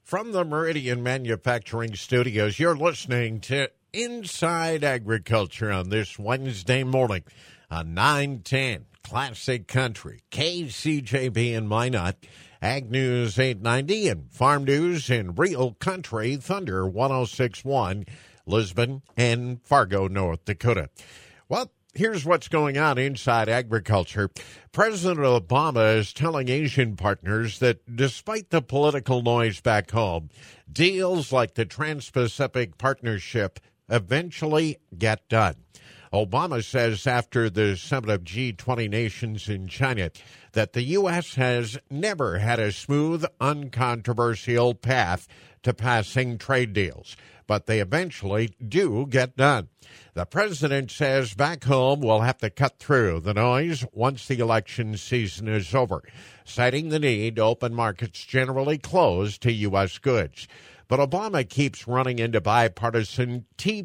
From the Meridian Manufacturing Studios, you're listening to Inside Agriculture on this Wednesday morning on 910 Classic Country, KCJB in Minot, Ag News 890, and Farm News in Real Country, Thunder 106.1, Lisbon and Fargo, North Dakota. Well, here's what's going on inside agriculture. President Obama is telling Asian partners that despite the political noise back home, deals like the Trans-Pacific Partnership eventually get done. Obama says after the summit of G20 nations in China that the U.S. has never had a smooth, uncontroversial path to passing trade deals, but they eventually do get done. The president says back home we'll have to cut through the noise once the election season is over, citing the need to open markets generally closed to U.S. goods. But Obama keeps running into bipartisan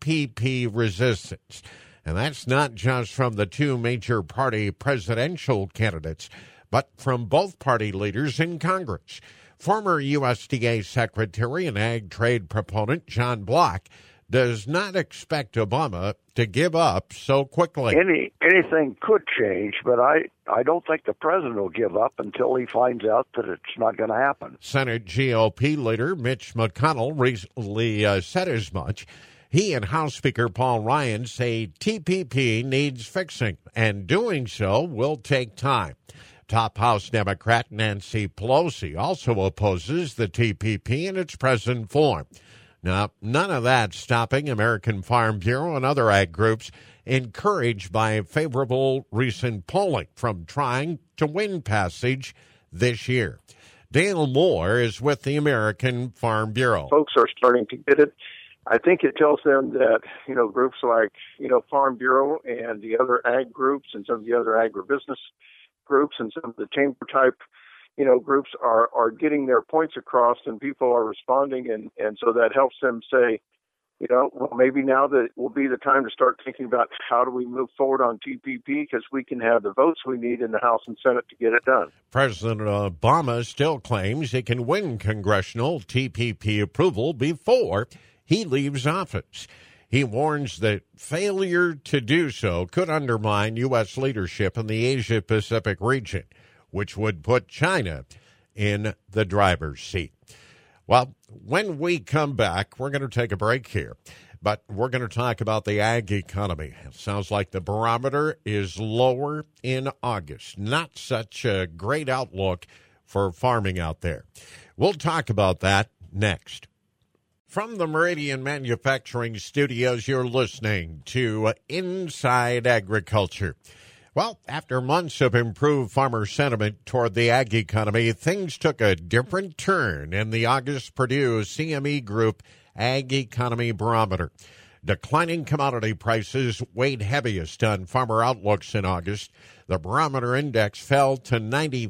TPP resistance. And that's not just from the two major party presidential candidates, but from both party leaders in Congress. Former USDA Secretary and Ag Trade proponent John Block does not expect Obama to give up so quickly. Anything could change, but I don't think the president will give up until he finds out that it's not going to happen. Senate GOP leader Mitch McConnell recently said as much. He and House Speaker Paul Ryan say TPP needs fixing, and doing so will take time. Top House Democrat Nancy Pelosi also opposes the TPP in its present form. Now, none of that stopping American Farm Bureau and other ag groups encouraged by favorable recent polling from trying to win passage this year. Dale Moore is with the American Farm Bureau. Folks are starting to get it. I think it tells them that, groups like, Farm Bureau and the other ag groups and some of the other agribusiness groups and some of the chamber type, groups are getting their points across and people are responding. And so that helps them say, well, maybe now that will be the time to start thinking about how do we move forward on TPP because we can have the votes we need in the House and Senate to get it done. President Obama still claims he can win congressional TPP approval before he leaves office. He warns that failure to do so could undermine U.S. leadership in the Asia-Pacific region, which would put China in the driver's seat. Well, when we come back, we're going to take a break here, but we're going to talk about the ag economy. It sounds like the barometer is lower in August. Not such a great outlook for farming out there. We'll talk about that next. From the Meridian Manufacturing Studios, you're listening to Inside Agriculture. Well, after months of improved farmer sentiment toward the ag economy, things took a different turn in the August Purdue CME Group Ag Economy Barometer. Declining commodity prices weighed heaviest on farmer outlooks in August. The barometer index fell to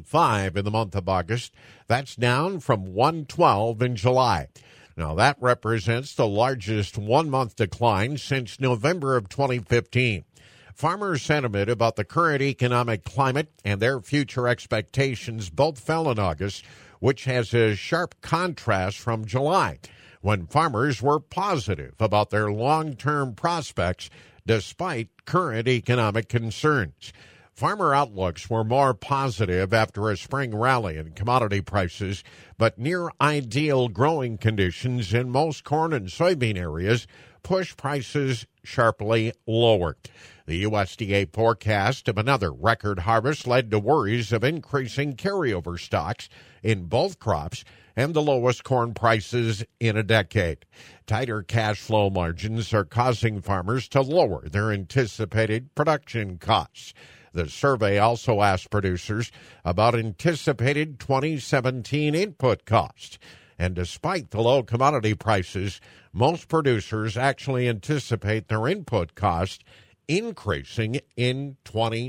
95 in the month of August. That's down from 112 in July. Now, that represents the largest one-month decline since November of 2015. Farmer sentiment about the current economic climate and their future expectations both fell in August, which has a sharp contrast from July, when farmers were positive about their long-term prospects despite current economic concerns. Farmer outlooks were more positive after a spring rally in commodity prices, but near-ideal growing conditions in most corn and soybean areas pushed prices sharply lower. The USDA forecast of another record harvest led to worries of increasing carryover stocks in both crops and the lowest corn prices in a decade. Tighter cash flow margins are causing farmers to lower their anticipated production costs. The survey also asked producers about anticipated 2017 input costs. And despite the low commodity prices, most producers actually anticipate their input costs increasing in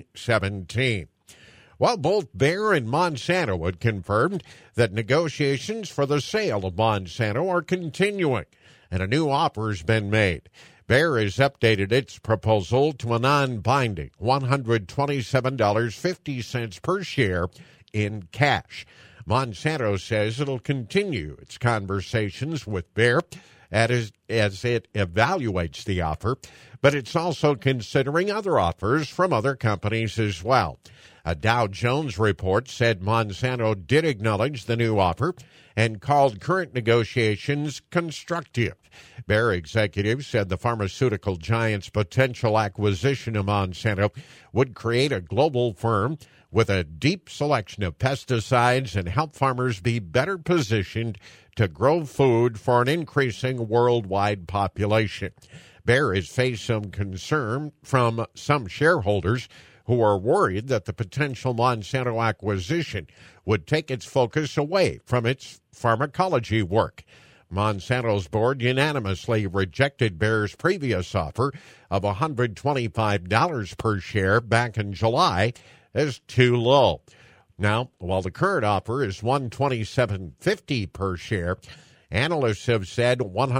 2017. Well, both Bayer and Monsanto had confirmed that negotiations for the sale of Monsanto are continuing, and a new offer has been made. Bayer has updated its proposal to a non-binding $127.50 per share in cash. Monsanto says it'll continue its conversations with Bayer as it evaluates the offer, but it's also considering other offers from other companies as well. A Dow Jones report said Monsanto did acknowledge the new offer and called current negotiations constructive. Bayer executives said the pharmaceutical giant's potential acquisition of Monsanto would create a global firm with a deep selection of pesticides and help farmers be better positioned to grow food for an increasing worldwide population. Bayer has faced some concern from some shareholders who are worried that the potential Monsanto acquisition would take its focus away from its pharmacology work. Monsanto's board unanimously rejected Bayer's previous offer of $125 per share back in July as too low. Now, while the current offer is $127.50 per share, analysts have said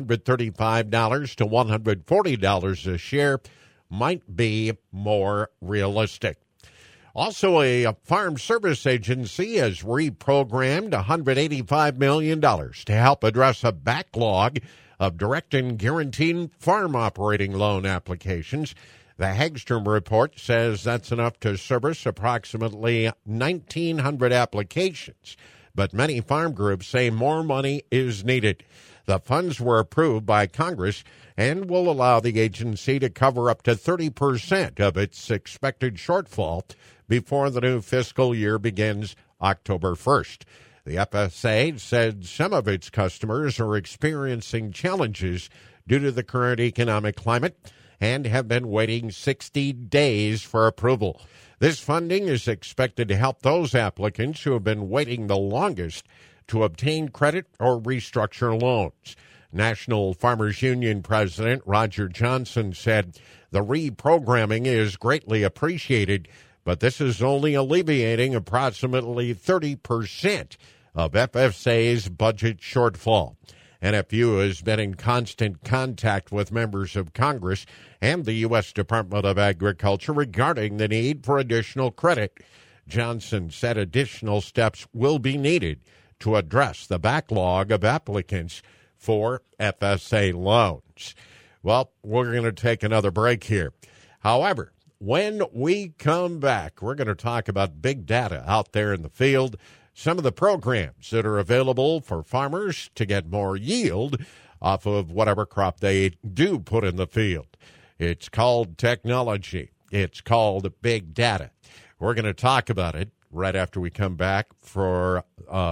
$135 to $140 a share might be more realistic. Also, a Farm Service Agency has reprogrammed $185 million to help address a backlog of direct and guaranteed farm operating loan applications. The Hagstrom report says that's enough to service approximately 1,900 applications, but many farm groups say more money is needed. The funds were approved by Congress and will allow the agency to cover up to 30% of its expected shortfall before the new fiscal year begins October 1st. The FSA said some of its customers are experiencing challenges due to the current economic climate and have been waiting 60 days for approval. This funding is expected to help those applicants who have been waiting the longest to obtain credit or restructure loans. National Farmers Union President Roger Johnson said the reprogramming is greatly appreciated, but this is only alleviating approximately 30% of FSA's budget shortfall. NFU has been in constant contact with members of Congress and the U.S. Department of Agriculture regarding the need for additional credit. Johnson said additional steps will be needed to address the backlog of applicants for FSA loans. Well, we're going to take another break here. However, when we come back, we're going to talk about big data out there in the field, some of the programs that are available for farmers to get more yield off of whatever crop they do put in the field. It's called technology. It's called big data. We're going to talk about it right after we come back from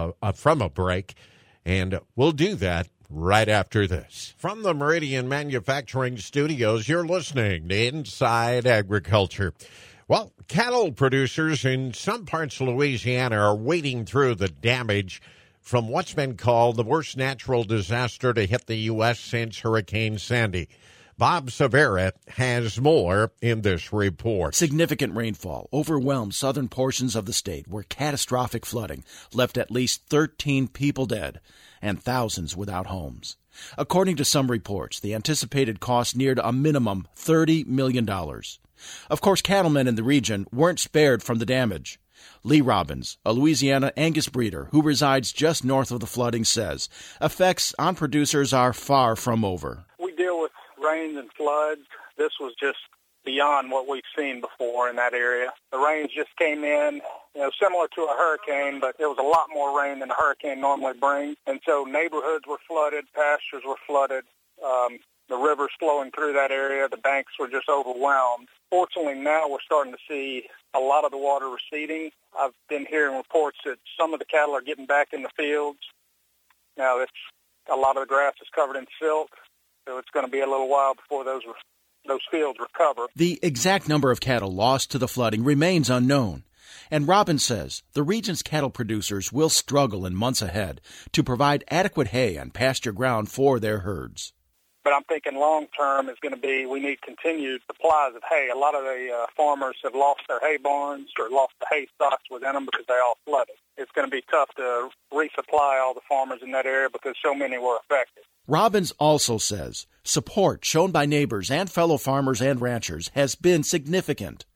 a break, and we'll do that right after this. From the Meridian Manufacturing Studios, you're listening to Inside Agriculture. Well, cattle producers in some parts of Louisiana are wading through the damage from what's been called the worst natural disaster to hit the U.S. since Hurricane Sandy. Bob Severa has more in this report. Significant rainfall overwhelmed southern portions of the state where catastrophic flooding left at least 13 people dead and thousands without homes. According to some reports, the anticipated cost neared a minimum $30 million. Of course, cattlemen in the region weren't spared from the damage. Lee Robbins, a Louisiana Angus breeder who resides just north of the flooding, says effects on producers are far from over. We deal with rains and floods. This was just beyond what we've seen before in that area. The rains just came in, similar to a hurricane, but there was a lot more rain than a hurricane normally brings. And so neighborhoods were flooded, pastures were flooded, the rivers flowing through that area, the banks were just overwhelmed. Fortunately, now we're starting to see a lot of the water receding. I've been hearing reports that some of the cattle are getting back in the fields. Now, a lot of the grass is covered in silt, so it's going to be a little while before those fields recover. The exact number of cattle lost to the flooding remains unknown. And Robbins says the region's cattle producers will struggle in months ahead to provide adequate hay and pasture ground for their herds. But I'm thinking long-term is going to be we need continued supplies of hay. A lot of the farmers have lost their hay barns or lost the hay stocks within them because they all flooded. It's going to be tough to resupply all the farmers in that area because so many were affected. Robbins also says support shown by neighbors and fellow farmers and ranchers has been significant.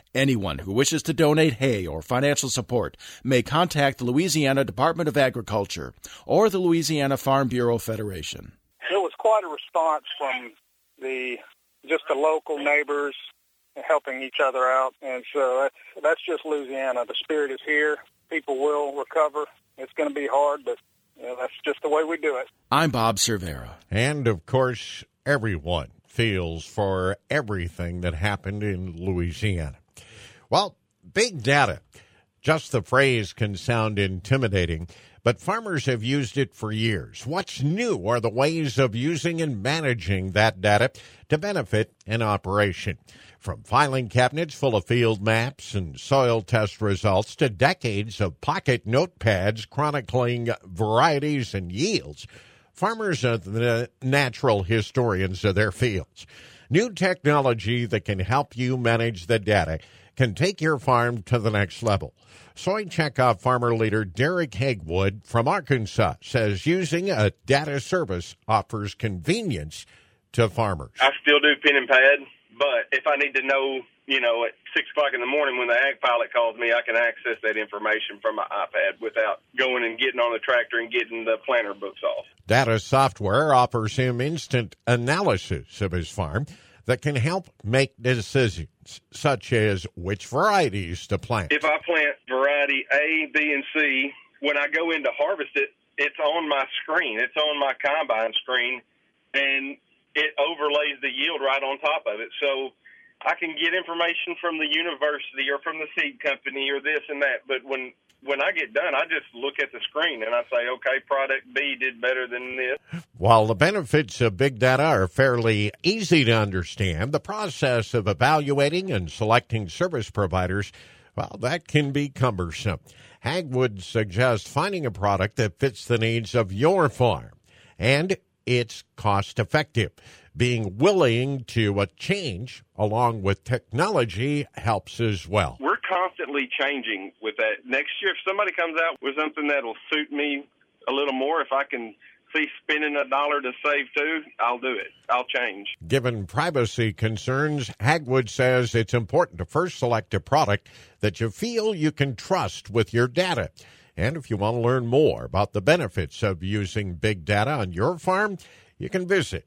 Anyone who wishes to donate hay or financial support may contact the Louisiana Department of Agriculture or the Louisiana Farm Bureau Federation. It was quite a response from the local neighbors helping each other out, and so that's just Louisiana. The spirit is here. People will recover. It's going to be hard, but that's just the way we do it. I'm Bob Cervera. And, of course, everyone feels for everything that happened in Louisiana. Well, big data. Just the phrase can sound intimidating, but farmers have used it for years. What's new are the ways of using and managing that data to benefit an operation. From filing cabinets full of field maps and soil test results to decades of pocket notepads chronicling varieties and yields, farmers are the natural historians of their fields. New technology that can help you manage the data can take your farm to the next level. Soy checkoff farmer leader Derek Hagwood from Arkansas says using a data service offers convenience to farmers. I still do pen and pad, but if I need to know, at 6 o'clock in the morning when the ag pilot calls me, I can access that information from my iPad without going and getting on the tractor and getting the planter books off. Data software offers him instant analysis of his farm that can help make decisions, such as which varieties to plant. If I plant variety A, B, and C, when I go in to harvest it, it's on my screen. It's on my combine screen, and it overlays the yield right on top of it. So I can get information from the university or from the seed company or this and that. But when I get done, I just look at the screen and I say, okay, product B did better than this. While the benefits of big data are fairly easy to understand, the process of evaluating and selecting service providers, well, that can be cumbersome. Hagwood suggests finding a product that fits the needs of your farm, and it's cost-effective. Being willing to change along with technology helps as well. We're constantly changing with that. Next year, if somebody comes out with something that'll suit me a little more, if I can see spending $1 to save $2, I'll do it. I'll change. Given privacy concerns, Hagwood says it's important to first select a product that you feel you can trust with your data. And if you want to learn more about the benefits of using big data on your farm, you can visit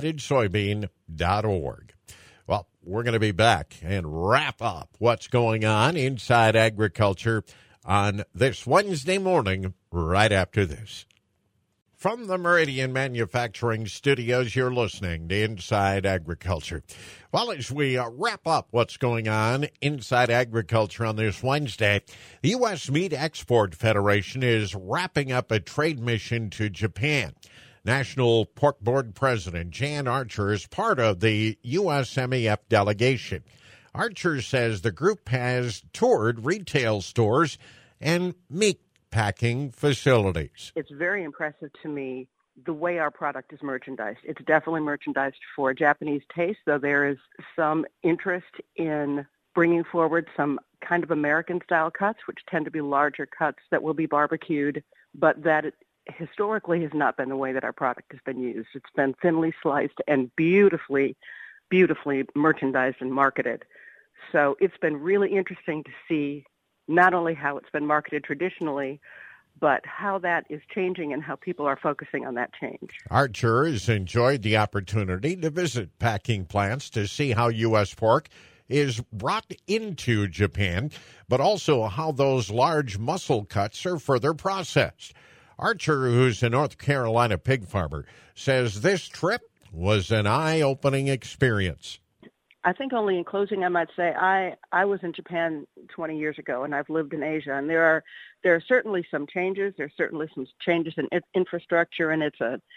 UnitedSoybean.org. Well, we're going to be back and wrap up what's going on inside agriculture on this Wednesday morning right after this. From the Meridian Manufacturing Studios, you're listening to Inside Agriculture. Well, as we wrap up what's going on inside agriculture on this Wednesday, the U.S. Meat Export Federation is wrapping up a trade mission to Japan. National Pork Board President Jan Archer is part of the USMEF delegation. Archer says the group has toured retail stores and meat packing facilities. It's very impressive to me the way our product is merchandised. It's definitely merchandised for Japanese taste, though there is some interest in bringing forward some kind of American-style cuts, which tend to be larger cuts that will be barbecued, but that historically has not been the way that our product has been used. It's been thinly sliced and beautifully merchandised and marketed. So it's been really interesting to see not only how it's been marketed traditionally, but how that is changing and how people are focusing on that change. Archer has enjoyed the opportunity to visit packing plants to see how U.S. pork is brought into Japan, but also how those large muscle cuts are further processed. Archer, who's a North Carolina pig farmer, says this trip was an eye-opening experience. I think only in closing I might say I was in Japan 20 years ago, and I've lived in Asia, and there are certainly some changes. There's certainly some changes in infrastructure, and it's an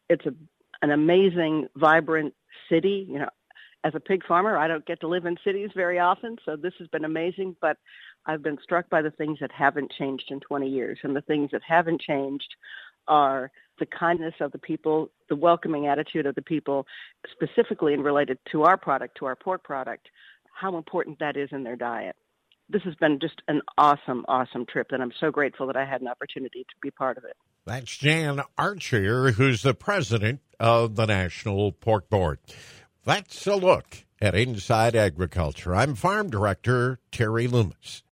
amazing, vibrant city. You know, as a pig farmer, I don't get to live in cities very often, so this has been amazing, but I've been struck by the things that haven't changed in 20 years, and the things that haven't changed are the kindness of the people, the welcoming attitude of the people, specifically and related to our product, to our pork product, how important that is in their diet. This has been just an awesome, awesome trip, and I'm so grateful that I had an opportunity to be part of it. That's Jan Archer, who's the president of the National Pork Board. That's a look at Inside Agriculture. I'm Farm Director Terry Loomis.